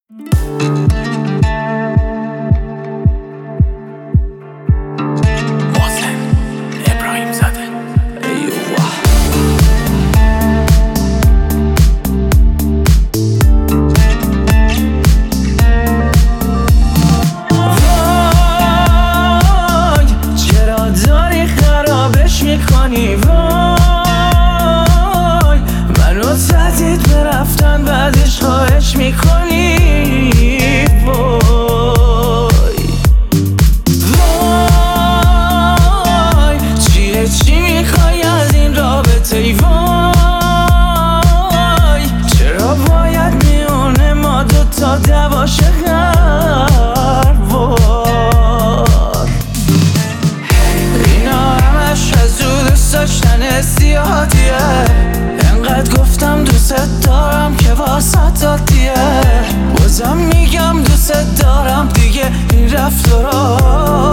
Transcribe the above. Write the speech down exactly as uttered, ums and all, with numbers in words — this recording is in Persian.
میکنی وای منو تهدید به رفتن بعدش خواهش میکنی وای وای چیه چی میخوای از این رابطه ای وای چرا باید میونه ما دوتا دعوا شه هر داشتن زیادیه انقدر گفتم دوست دارم که واسه دادیه بازم میگم دوست دارم دیگه این رفتارا